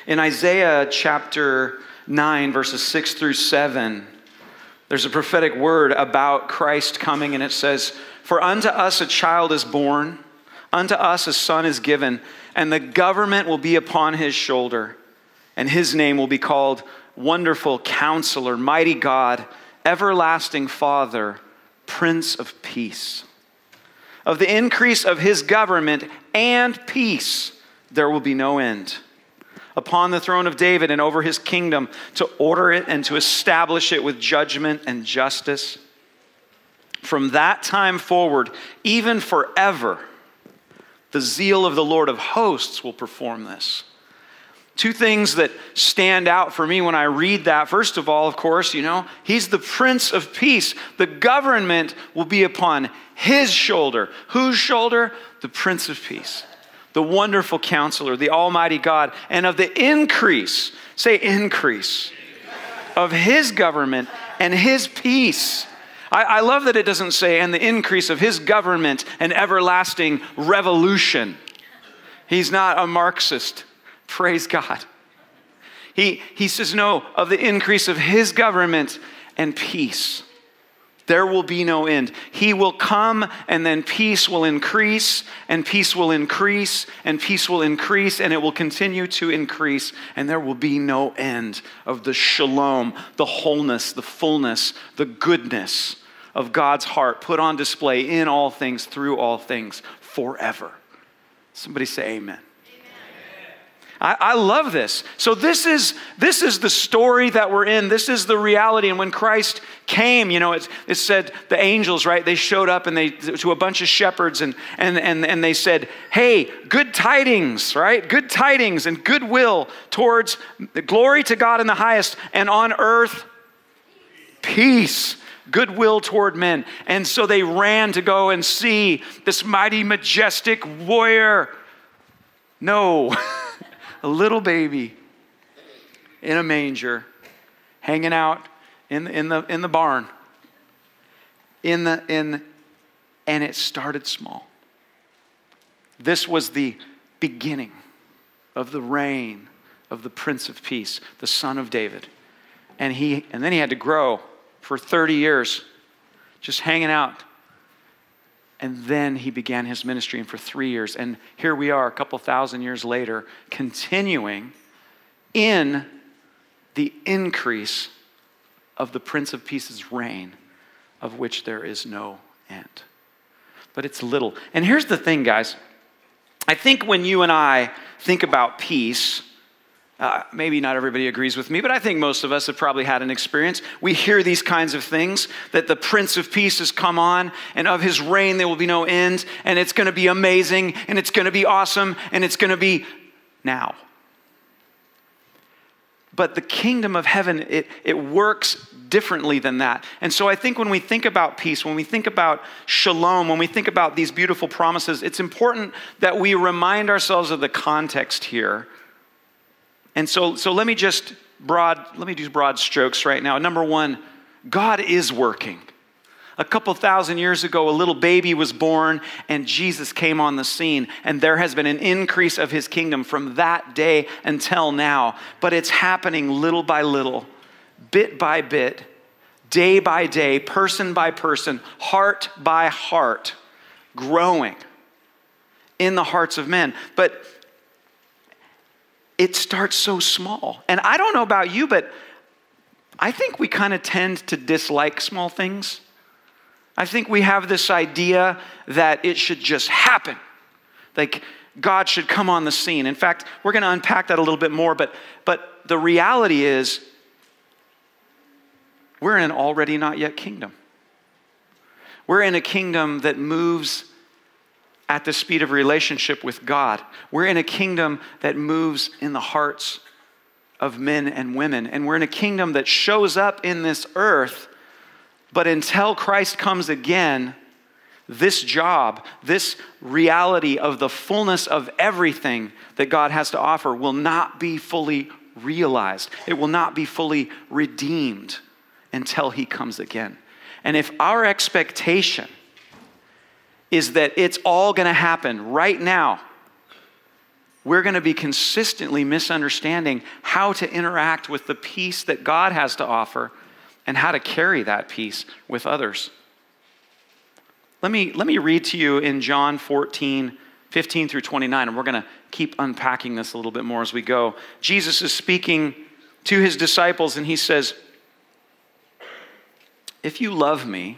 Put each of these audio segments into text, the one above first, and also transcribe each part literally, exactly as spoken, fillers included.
In Isaiah chapter nine, verses six through seven, there's a prophetic word about Christ coming, and it says, "For unto us a child is born, unto us a son is given, and the government will be upon his shoulder, and his name will be called Wonderful Counselor, Mighty God, Everlasting Father, Prince of Peace. Of the increase of his government and peace there will be no end. Upon the throne of David and over his kingdom, to order it and to establish it with judgment and justice. From that time forward, even forever, the zeal of the Lord of hosts will perform this." Two things that stand out for me when I read that. First of all, of course, you know, he's the Prince of Peace. The government will be upon his shoulder. Whose shoulder? The Prince of Peace. The Wonderful Counselor, the Almighty God. And of the increase, say increase, of his government and his peace. I, I love that it doesn't say, and the increase of his government and everlasting revolution. He's not a Marxist. Praise God. He, he says, no, of the increase of his government and peace. There will be no end. He will come, and then peace will increase, and peace will increase, and peace will increase, and it will continue to increase, and there will be no end of the shalom, the wholeness, the fullness, the goodness of God's heart put on display in all things, through all things, forever. Somebody say amen. I, I love this. So this is this is the story that we're in. This is the reality. And when Christ came, you know, it, it said the angels, right? They showed up and they to a bunch of shepherds and and and and they said, "Hey, good tidings, right? Good tidings and goodwill towards the glory to God in the highest, and on earth peace." Goodwill toward men. And so they ran to go and see this mighty, majestic warrior. No. A little baby in a manger, hanging out in the, in the, in the barn. In the, in, and it started small. This was the beginning of the reign of the Prince of Peace, the Son of David. And he, and then he had to grow for thirty years, just hanging out. And then he began his ministry, and for three years. And here we are a couple thousand years later, continuing in the increase of the Prince of Peace's reign, of which there is no end. But it's little. And here's the thing, guys. I think when you and I think about peace, Uh, maybe not everybody agrees with me, but I think most of us have probably had an experience. We hear these kinds of things, that the Prince of Peace has come on, and of his reign there will be no end, and it's going to be amazing, and it's going to be awesome, and it's going to be now. But the kingdom of heaven, it, it works differently than that. And so I think when we think about peace, when we think about shalom, when we think about these beautiful promises, it's important that we remind ourselves of the context here. And so, so let me just broad, let me do broad strokes right now. Number one, God is working. A couple thousand years ago, a little baby was born and Jesus came on the scene, and there has been an increase of his kingdom from that day until now. But it's happening little by little, bit by bit, day by day, person by person, heart by heart, growing in the hearts of men. But it starts so small. And I don't know about you, but I think we kind of tend to dislike small things. I think we have this idea that it should just happen. Like God should come on the scene. In fact, we're going to unpack that a little bit more, but, but the reality is we're in an already not yet kingdom. We're in a kingdom that moves at the speed of relationship with God. We're in a kingdom that moves in the hearts of men and women. And we're in a kingdom that shows up in this earth, but until Christ comes again, this job, this reality of the fullness of everything that God has to offer will not be fully realized. It will not be fully redeemed until he comes again. And if our expectation is that it's all going to happen right now, we're going to be consistently misunderstanding how to interact with the peace that God has to offer and how to carry that peace with others. Let me, let me read to you in John fourteen, fifteen through twenty-nine, and we're going to keep unpacking this a little bit more as we go. Jesus is speaking to his disciples, and he says, "If you love me,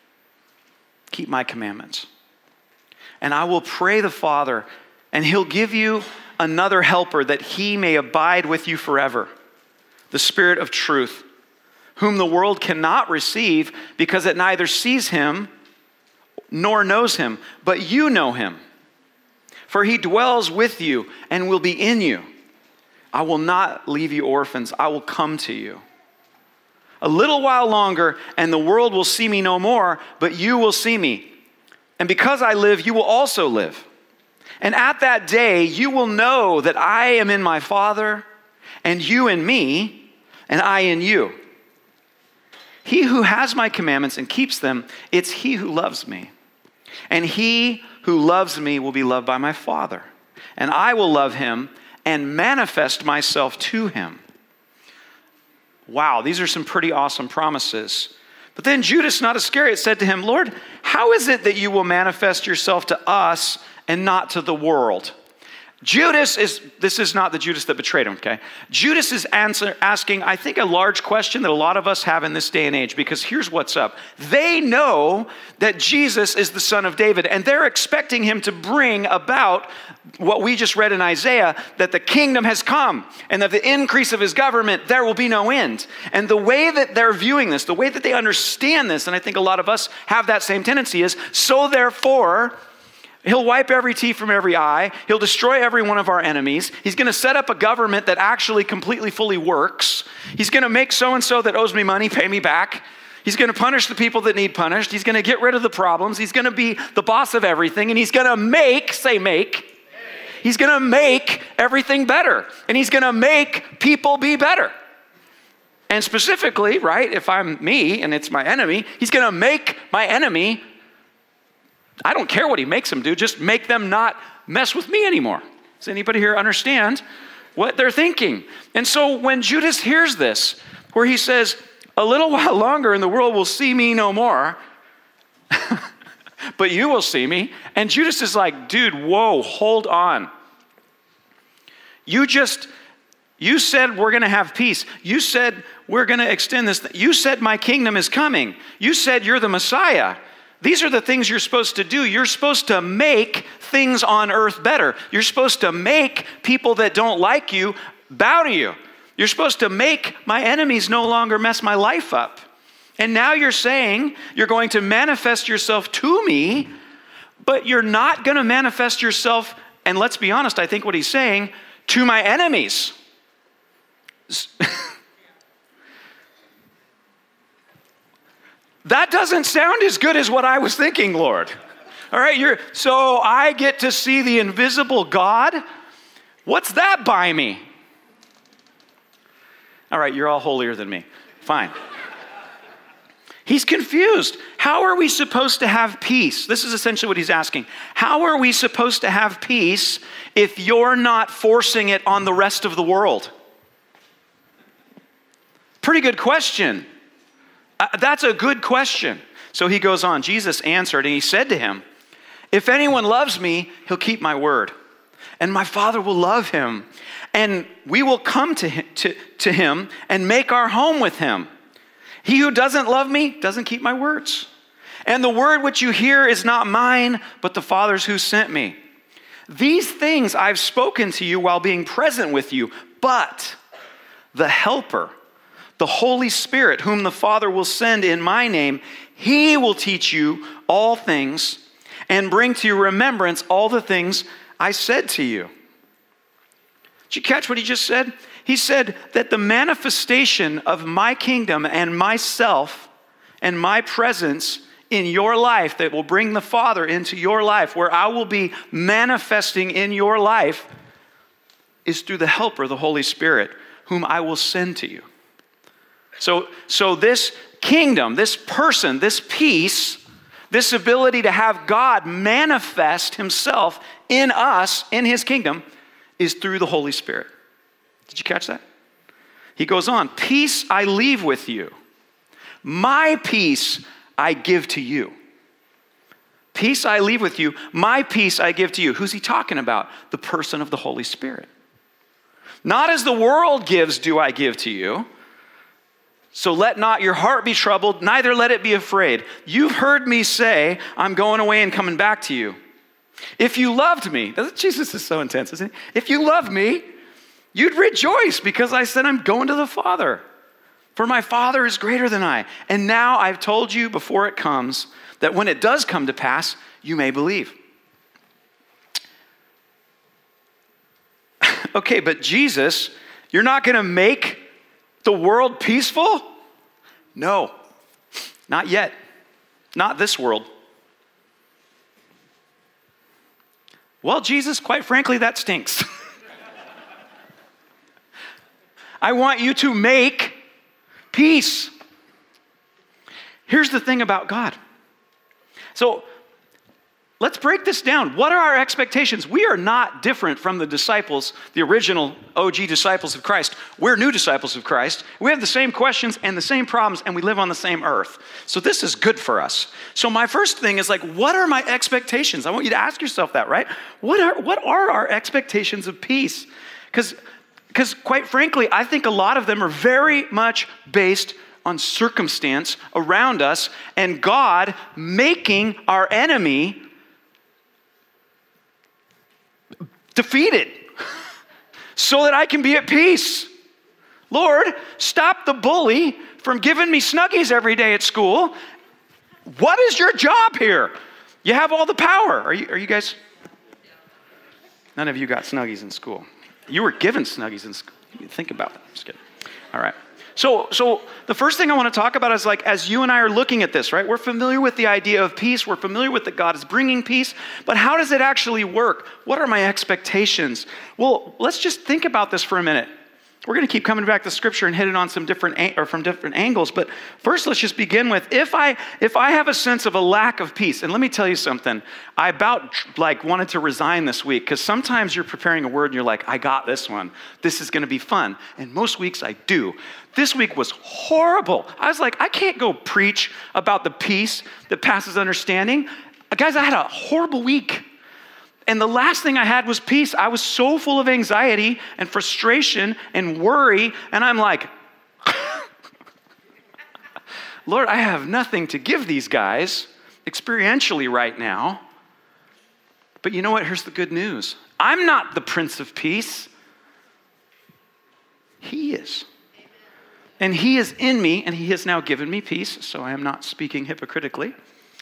keep my commandments. And I will pray the Father, and he'll give you another helper that he may abide with you forever, the Spirit of truth, whom the world cannot receive because it neither sees him nor knows him, but you know him. For he dwells with you and will be in you. I will not leave you orphans. I will come to you. A little while longer, and the world will see me no more, but you will see me. And because I live, you will also live. And at that day, you will know that I am in my Father, and you in me, and I in you. He who has my commandments and keeps them, it's he who loves me. And he who loves me will be loved by my Father. And I will love him and manifest myself to him." Wow, these are some pretty awesome promises. But then Judas, not Iscariot, said to him, "Lord, how is it that you will manifest yourself to us and not to the world?" Judas is, this is not the Judas that betrayed him, okay? Judas is answer, asking, I think, a large question that a lot of us have in this day and age, because here's what's up. They know that Jesus is the Son of David, and they're expecting him to bring about what we just read in Isaiah, that the kingdom has come, and that the increase of his government, there will be no end. And the way that they're viewing this, the way that they understand this, and I think a lot of us have that same tendency, is, so therefore, he'll wipe every tear from every eye. He'll destroy every one of our enemies. He's going to set up a government that actually completely, fully works. He's going to make so-and-so that owes me money pay me back. He's going to punish the people that need punished. He's going to get rid of the problems. He's going to be the boss of everything. And he's going to make, say make, he's going to make everything better. And he's going to make people be better. And specifically, right, if I'm me and it's my enemy, he's going to make my enemy, I don't care what he makes them do, just make them not mess with me anymore. Does anybody here understand what they're thinking? And so when Judas hears this, where he says, a little while longer and the world will see me no more, but you will see me. And Judas is like, dude, whoa, hold on. You just, you said we're going to have peace. You said we're going to extend this. You said my kingdom is coming. You said you're the Messiah. These are the things you're supposed to do. You're supposed to make things on earth better. You're supposed to make people that don't like you bow to you. You're supposed to make my enemies no longer mess my life up. And now you're saying you're going to manifest yourself to me, but you're not going to manifest yourself, and let's be honest, I think what he's saying, to my enemies. That doesn't sound as good as what I was thinking, Lord. All right, you're, so I get to see the invisible God? What's that by me? All right, you're all holier than me. Fine. He's confused. How are we supposed to have peace? This is essentially what he's asking. How are we supposed to have peace if you're not forcing it on the rest of the world? Pretty good question. Uh, that's a good question. So he goes on. Jesus answered and he said to him, if anyone loves me, he'll keep my word. And my Father will love him. And we will come to him, to, to him and make our home with him. He who doesn't love me doesn't keep my words. And the word which you hear is not mine, but the Father's who sent me. These things I've spoken to you while being present with you. But the Helper, the Holy Spirit, whom the Father will send in my name, he will teach you all things and bring to your remembrance all the things I said to you. Did you catch what he just said? He said that the manifestation of my kingdom and myself and my presence in your life that will bring the Father into your life, where I will be manifesting in your life, is through the Helper, the Holy Spirit, whom I will send to you. So, so this kingdom, this person, this peace, this ability to have God manifest himself in us, in his kingdom, is through the Holy Spirit. Did you catch that? He goes on, peace I leave with you. My peace I give to you. Peace I leave with you. My peace I give to you. Who's he talking about? The person of the Holy Spirit. Not as the world gives do I give to you. So let not your heart be troubled, neither let it be afraid. You've heard me say, I'm going away and coming back to you. If you loved me, Jesus is so intense, isn't he? If you loved me, you'd rejoice because I said I'm going to the Father. For my Father is greater than I. And now I've told you before it comes, that when it does come to pass, you may believe. Okay, but Jesus, you're not going to make the world peaceful? No, not yet. Not this world. Well, Jesus, quite frankly, that stinks. I want you to make peace. Here's the thing about God. So let's break this down. What are our expectations? We are not different from the disciples, the original O G disciples of Christ. We're new disciples of Christ. We have the same questions and the same problems, and we live on the same earth. So this is good for us. So my first thing is like, what are my expectations? I want you to ask yourself that, right? What are, what are our expectations of peace? Because because quite frankly, I think a lot of them are very much based on circumstance around us and God making our enemy defeated so that I can be at peace. Lord, stop the bully from giving me Snuggies every day at school. What is your job here? You have all the power. Are you, are you guys? None of you got Snuggies in school. You were given Snuggies in school. Think about that. Just kidding. All right. So, so the first thing I want to talk about is like, as you and I are looking at this, right? We're familiar with the idea of peace. We're familiar with that God is bringing peace. But how does it actually work? What are my expectations? Well, let's just think about this for a minute. We're going to keep coming back to Scripture and hit it on some different or from different angles. But first, let's just begin with if I if I have a sense of a lack of peace, and let me tell you something. I about like wanted to resign this week because sometimes you're preparing a word and you're like, I got this one. This is going to be fun. And most weeks I do. This week was horrible. I was like, I can't go preach about the peace that passes understanding. Guys, I had a horrible week. And the last thing I had was peace. I was so full of anxiety and frustration and worry. And I'm like, Lord, I have nothing to give these guys experientially right now. But you know what? Here's the good news. I'm not the Prince of Peace. He is. And he is in me, and he has now given me peace, so I am not speaking hypocritically.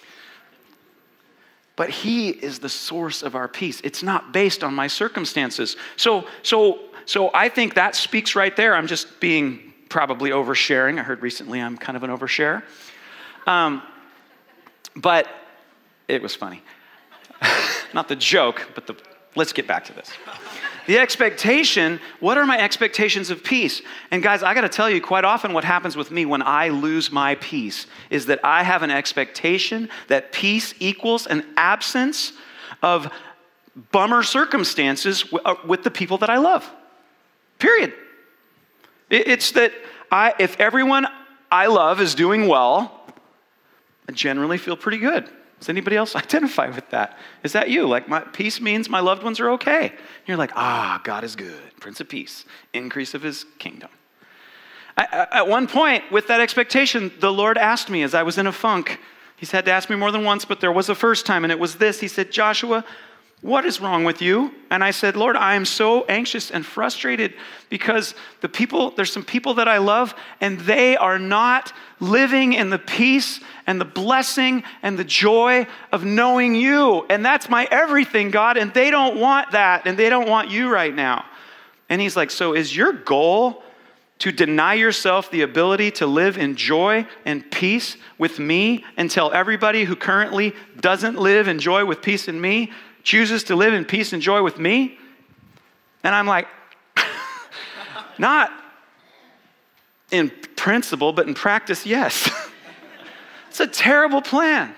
But he is the source of our peace. It's not based on my circumstances. So, so, so I think that speaks right there. I'm just being probably oversharing. I heard recently I'm kind of an oversharer. Um, but it was funny. Not the joke, but the, let's get back to this. The expectation, what are my expectations of peace? And guys, I got to tell you, quite often what happens with me when I lose my peace is that I have an expectation that peace equals an absence of bummer circumstances with the people that I love. Period. It's that I, if everyone I love is doing well, I generally feel pretty good. Does anybody else identify with that? Is that you? Like, my peace means my loved ones are okay. And you're like, ah, God is good. Prince of Peace. Increase of his kingdom. I, at one point, with that expectation, the Lord asked me as I was in a funk. He's had to ask me more than once, but there was a first time, and it was this. He said, Joshua, what is wrong with you? And I said, Lord, I am so anxious and frustrated because the people, there's some people that I love, and they are not living in the peace and the blessing and the joy of knowing you. And that's my everything, God, and they don't want that, and they don't want you right now. And he's like, so is your goal to deny yourself the ability to live in joy and peace with me and tell everybody who currently doesn't live in joy with peace in me chooses to live in peace and joy with me? And I'm like, not in principle, but in practice, yes. It's a terrible plan.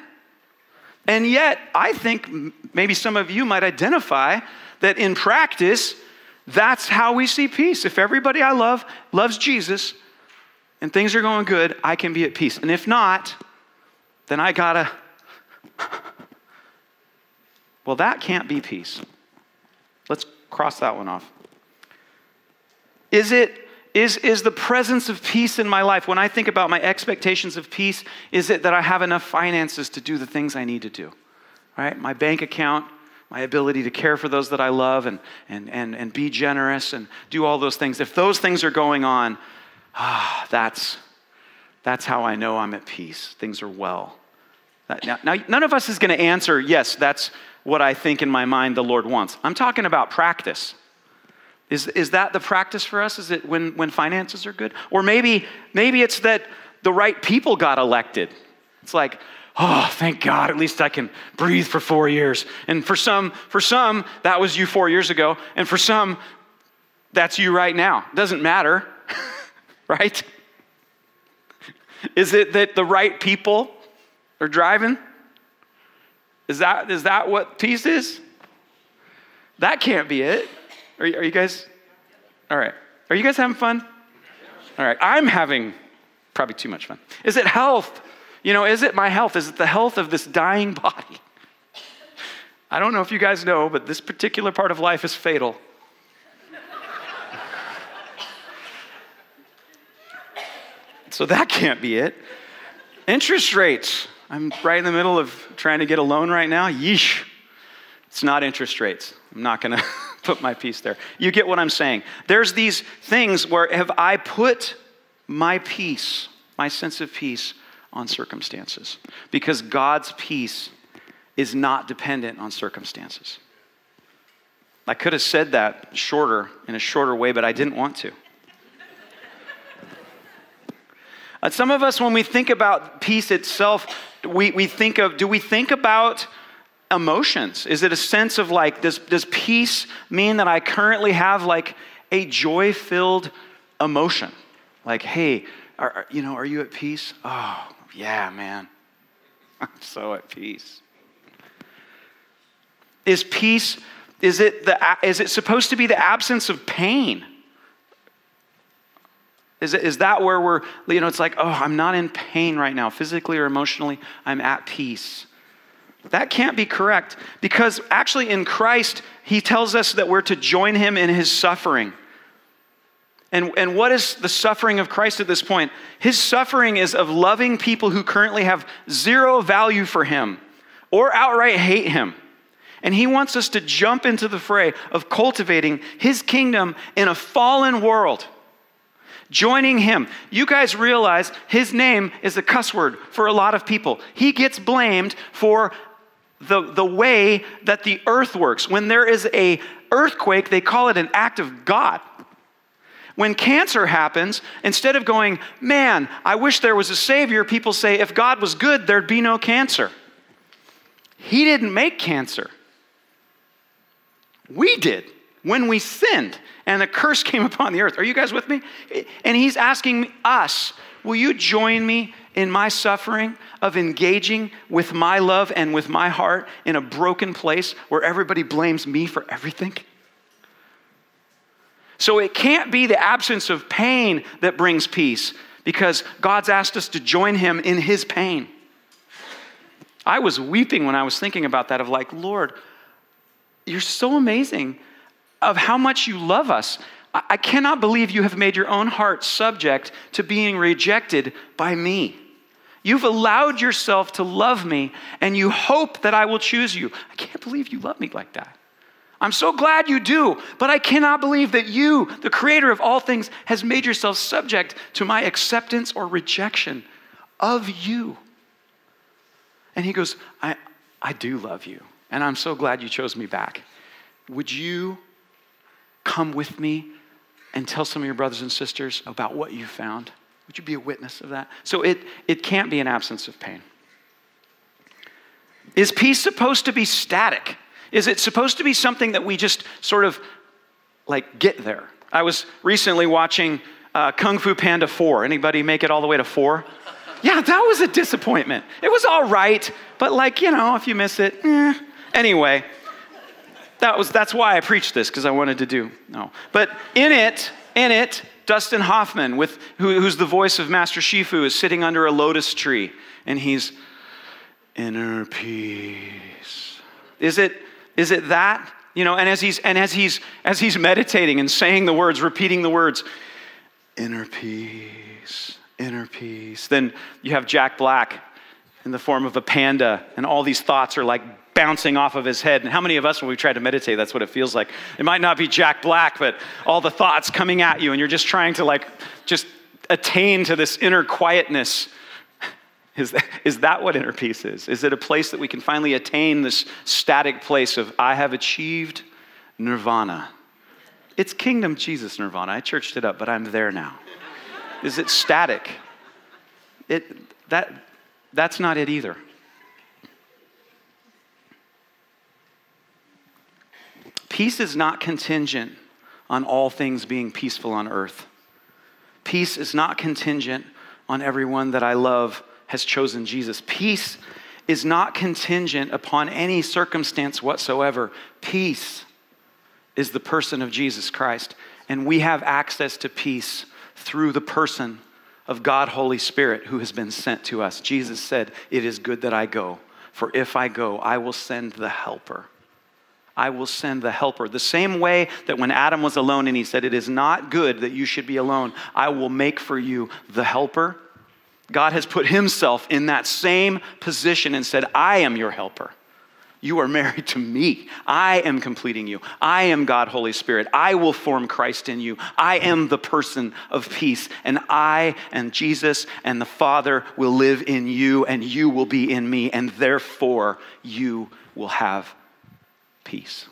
And yet, I think maybe some of you might identify that in practice, That's how we see peace. If everybody I love loves Jesus and things are going good, I can be at peace. And if not, then I gotta, well, that can't be peace. Let's cross that one off. Is it, is, is the presence of peace in my life, when I think about my expectations of peace, is it that I have enough finances to do the things I need to do? Right? My bank account, my ability to care for those that I love and, and, and, and be generous and do all those things. If those things are going on, ah, that's, that's how I know I'm at peace. Things are well. That, now, now, none of us is going to answer, yes, that's what I think in my mind the Lord wants. I'm talking about practice. Is, is that the practice for us? Is it when, when finances are good? Or maybe, maybe it's that the right people got elected. It's like, oh, thank God, at least I can breathe for four years. And for some, for some, that was you four years ago. And for some, that's you right now. It doesn't matter, right? Is it that the right people are driving? Is that, is that what peace is? That can't be it. Are you, are you guys, all right. Are you guys having fun? All right, I'm having probably too much fun. Is it health? You know, is it my health? Is it the health of this dying body? I don't know if you guys know, but this particular part of life is fatal. So that can't be it. Interest rates. I'm right in the middle of trying to get a loan right now. Yeesh. It's not interest rates. I'm not going to put my peace there. You get what I'm saying. There's these things where have I put my peace, my sense of peace, on circumstances? Because God's peace is not dependent on circumstances. I could have said that shorter, in a shorter way, but I didn't want to. Uh, some of us, when we think about peace itself, we, we think of, do we think about emotions? Is it a sense of like, does, does peace mean that I currently have like a joy-filled emotion? Like, hey, are, are, you know, are you at peace? Oh, yeah, man. I'm so at peace. Is peace, is it the, is it supposed to be the absence of pain? Is, it, is that where we're, you know, it's like, oh, I'm not in pain right now, physically or emotionally, I'm at peace. That can't be correct, because actually in Christ, he tells us that we're to join him in his suffering. And, and what is the suffering of Christ at this point? His suffering is of loving people who currently have zero value for him or outright hate him. And he wants us to jump into the fray of cultivating his kingdom in a fallen world. Joining him. You guys realize his name is a cuss word for a lot of people. He gets blamed for the, the way that the earth works. When there is an earthquake, they call it an act of God. When cancer happens, instead of going, man, I wish there was a savior, people say, if God was good, there'd be no cancer. He didn't make cancer. We did when we sinned and the curse came upon the earth. Are you guys with me? And he's asking us, will you join me in my suffering of engaging with my love and with my heart in a broken place where everybody blames me for everything? So it can't be the absence of pain that brings peace, because God's asked us to join him in his pain. I was weeping when I was thinking about that, of like, Lord, you're so amazing of how much you love us. I cannot believe you have made your own heart subject to being rejected by me. You've allowed yourself to love me, and you hope that I will choose you. I can't believe you love me like that. I'm so glad you do, but I cannot believe that you, the creator of all things, has made yourself subject to my acceptance or rejection of you. And he goes, I, I do love you, and I'm so glad you chose me back. Would you come with me and tell some of your brothers and sisters about what you found? Would you be a witness of that? So it, it can't be an absence of pain. Is peace supposed to be static? Is it supposed to be something that we just sort of like get there? I was recently watching uh, Kung Fu Panda four. Anybody make it all the way to four? Yeah, that was a disappointment. It was all right, but like, you know, if you miss it, eh. Anyway, that was, that's why I preached this, because I wanted to do, no. But in it, in it, Dustin Hoffman, with, who, who's the voice of Master Shifu, is sitting under a lotus tree, and he's, inner peace. Is it, is it that? You know, and as he's, and as he's, as he's meditating and saying the words, repeating the words, inner peace, inner peace. Then you have Jack Black in the form of a panda, and all these thoughts are like bouncing off of his head. And how many of us, when we try to meditate, that's what it feels like? It might not be Jack Black, but all the thoughts coming at you, and you're just trying to like, just attain to this inner quietness. Is that, is that what inner peace is? Is it a place that we can finally attain this static place of, I have achieved nirvana? It's Kingdom Jesus nirvana. I churched it up, but I'm there now. Is it static? It, that, that's not it either. Peace is not contingent on all things being peaceful on earth. Peace is not contingent on everyone that I love has chosen Jesus. Peace is not contingent upon any circumstance whatsoever. Peace is the person of Jesus Christ. And we have access to peace through the person of God, Holy Spirit, who has been sent to us. Jesus said, it is good that I go, for if I go, I will send the helper. I will send the helper. The same way that when Adam was alone and he said, it is not good that you should be alone, I will make for you the helper. God has put himself in that same position and said, I am your helper. You are married to me. I am completing you. I am God, Holy Spirit. I will form Christ in you. I am the person of peace. And I and Jesus and the Father will live in you, and you will be in me. And therefore, you will have peace.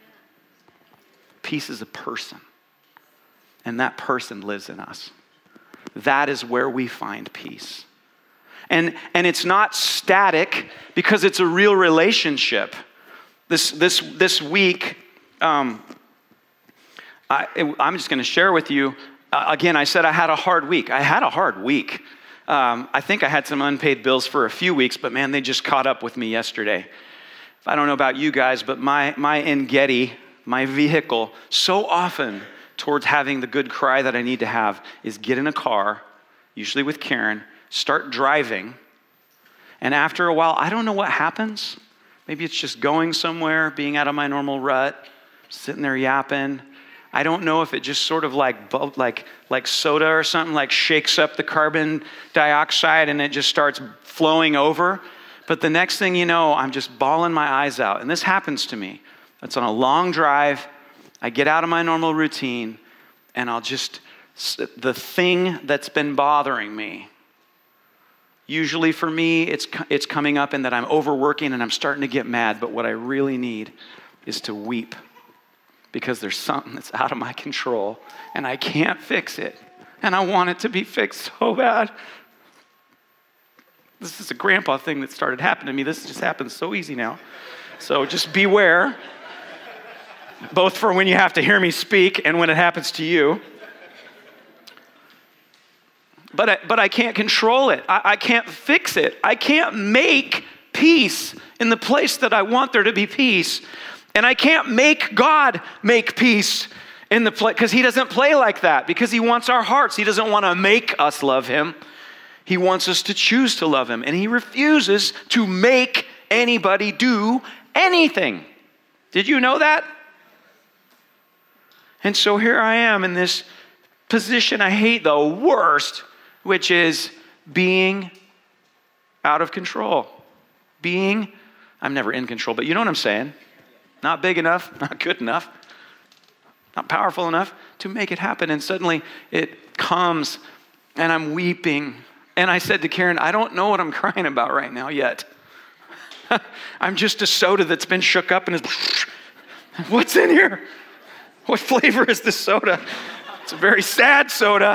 Peace is a person. And that person lives in us. That is where we find peace. And, and it's not static because it's a real relationship. This, this, this week, um, I, I'm just going to share with you, uh, again, I said I had a hard week. I had a hard week. Um, I think I had some unpaid bills for a few weeks, but man, they just caught up with me yesterday. I don't know about you guys, but my, my Engedi, my vehicle, so often towards having the good cry that I need to have is get in a car, usually with Karen, start driving, and after a while, I don't know what happens. Maybe it's just going somewhere, being out of my normal rut, sitting there yapping. I don't know if it just sort of like like like soda or something, like shakes up the carbon dioxide and it just starts flowing over. But the next thing you know, I'm just bawling my eyes out. And this happens to me. It's on a long drive. I get out of my normal routine, and I'll just, the thing that's been bothering me, usually for me, it's it's coming up in that I'm overworking and I'm starting to get mad, but what I really need is to weep because there's something that's out of my control, and I can't fix it, and I want it to be fixed so bad. This is a grandpa thing that started happening to me. This just happens so easy now. So just beware. Both for when you have to hear me speak and when it happens to you. But I, but I can't control it. I, I can't fix it. I can't make peace in the place that I want there to be peace. And I can't make God make peace in the place, because he doesn't play like that, because he wants our hearts. He doesn't want to make us love him. He wants us to choose to love him. And he refuses to make anybody do anything. Did you know that? And so here I am in this position I hate the worst, which is being out of control. Being, I'm never in control, but you know what I'm saying? Not big enough, not good enough, not powerful enough to make it happen. And suddenly it comes and I'm weeping. And I said to Karen, I don't know what I'm crying about right now yet. I'm just a soda that's been shook up and is, what's in here? What flavor is this soda? It's a very sad soda.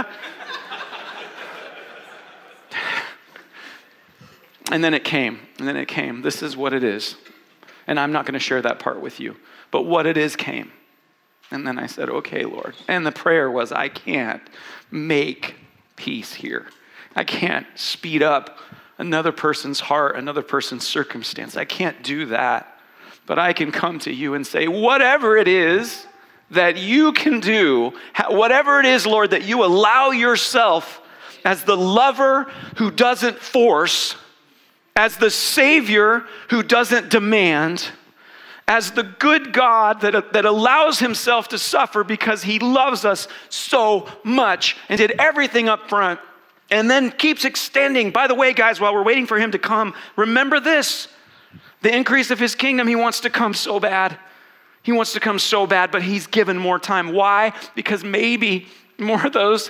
And then it came, and then it came. This is what it is. And I'm not going to share that part with you. But what it is came. And then I said, okay, Lord. And the prayer was, I can't make peace here. I can't speed up another person's heart, another person's circumstance. I can't do that. but I can come to you and say, whatever it is that you can do, whatever it is, Lord, that you allow yourself as the lover who doesn't force, as the Savior who doesn't demand, as the good God that, that allows himself to suffer because he loves us so much and did everything up front and then keeps extending. By the way, guys, while we're waiting for him to come, remember this. The increase of his kingdom, he wants to come so bad. He wants to come so bad, but he's given more time. Why? Because maybe more of those,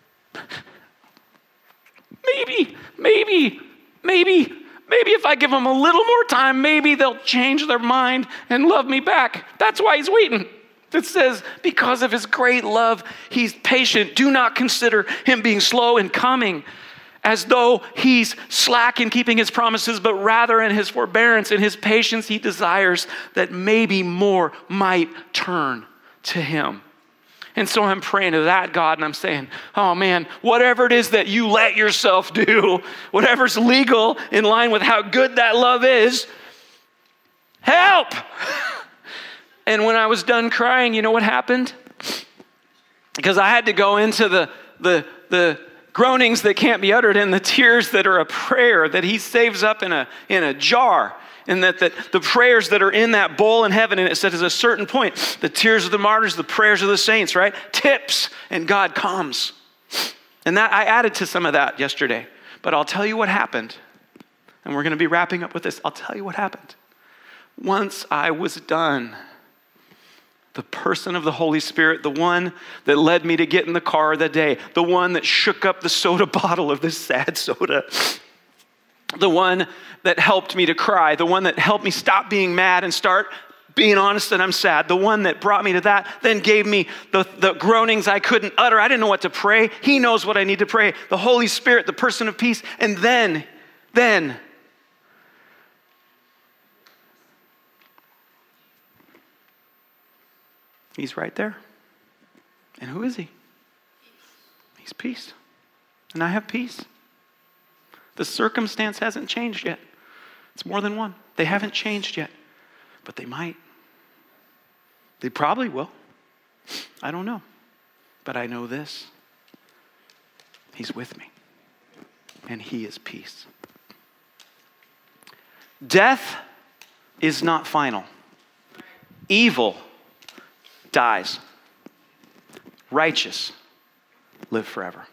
maybe, maybe, maybe, maybe if I give them a little more time, maybe they'll change their mind and love me back. That's why he's waiting. It says, because of his great love, he's patient. Do not consider him being slow in coming, as though he's slack in keeping his promises, but rather in his forbearance, in his patience, he desires that maybe more might turn to him. And so I'm praying to that God, and I'm saying, oh man, whatever it is that you let yourself do, whatever's legal in line with how good that love is, help! And when I was done crying, you know what happened? Because I had to go into the, the, the groanings that can't be uttered and the tears that are a prayer that he saves up in a, in a jar. And that, that the prayers that are in that bowl in heaven, and it says at a certain point, the tears of the martyrs, the prayers of the saints, right? Tips, and God comes. And that I added to some of that yesterday. But I'll tell you what happened. And we're going to be wrapping up with this. I'll tell you what happened. Once I was done, the person of the Holy Spirit, the one that led me to get in the car that day, the one that shook up the soda bottle of this sad soda, the one that helped me to cry, the one that helped me stop being mad and start being honest that I'm sad, the one that brought me to that, then gave me the, the groanings I couldn't utter. I didn't know what to pray. He knows what I need to pray. The Holy Spirit, the person of peace. And then, then, he's right there. And who is he? He's peace. And I have peace. The circumstance hasn't changed yet. It's more than one. They haven't changed yet, but they might. They probably will. I don't know. But I know this. He's with me. And he is peace. Death is not final. Evil dies. Righteous live forever.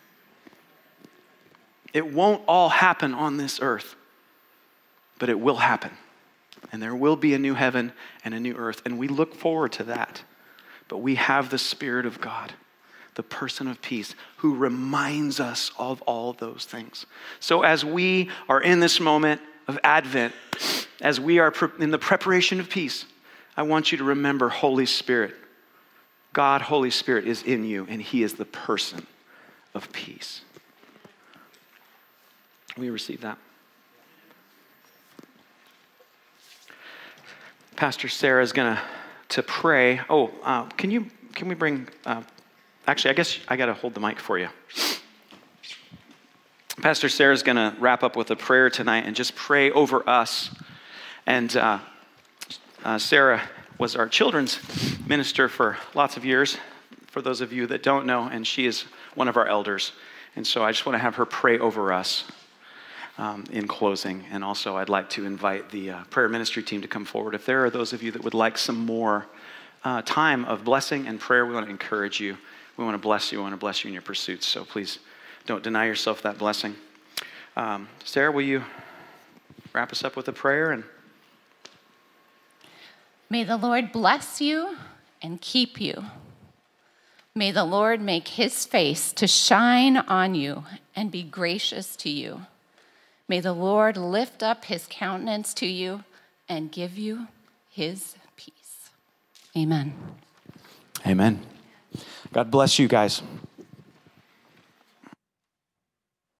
It won't all happen on this earth, but it will happen. And there will be a new heaven and a new earth, and we look forward to that. But we have the Spirit of God, the person of peace, who reminds us of all those things. So as we are in this moment of Advent, as we are in the preparation of peace, I want you to remember Holy Spirit. God, Holy Spirit, is in you, and he is the person of peace. Will you receive that? Pastor Sarah is going to to pray. Oh, uh, can you can we bring? Uh, actually, I guess I got to hold the mic for you. Pastor Sarah is going to wrap up with a prayer tonight and just pray over us. And uh, uh, Sarah was our children's minister for lots of years. For those of you that don't know, and she is one of our elders. And so I just want to have her pray over us. Um, in closing, and also I'd like to invite the uh, prayer ministry team to come forward. If there are those of you that would like some more uh, time of blessing and prayer, we want to encourage you. We want to bless you. We want to bless you in your pursuits. So please don't deny yourself that blessing. Um, Sarah, will you wrap us up with a prayer? And may the Lord bless you and keep you. May the Lord make his face to shine on you and be gracious to you. May the Lord lift up his countenance to you and give you his peace. Amen. Amen. God bless you guys.